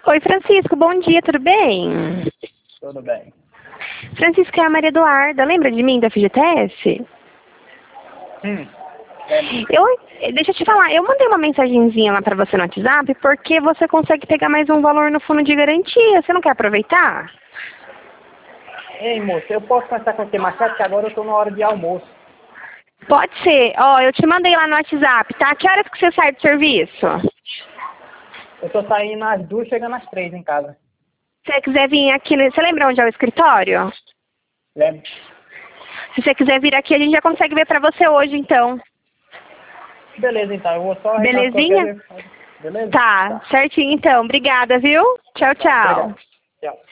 Oi, Francisco, bom dia, tudo bem? Tudo bem. Francisco, é a Maria Eduarda, lembra de mim da FGTS? Lembro. Deixa eu te falar, eu mandei uma mensagenzinha lá pra você no WhatsApp porque você consegue pegar mais um valor no fundo de garantia, você não quer aproveitar? Ei, moço, eu posso conversar com você mais tarde, porque agora eu estou na hora de almoço. Pode ser, ó, eu te mandei lá no WhatsApp, tá? Que horas que você sai do serviço? Eu estou saindo às 2, chegando às 3 em casa. Se você quiser vir aqui, você lembra onde é o escritório? Lembro. Se você quiser vir aqui, a gente já consegue ver pra você hoje, então. Beleza, então. Eu vou só arreglar Belezinha? Beleza? Tá, certinho então. Obrigada, viu? Tchau, Tá, tchau. obrigado. Tchau.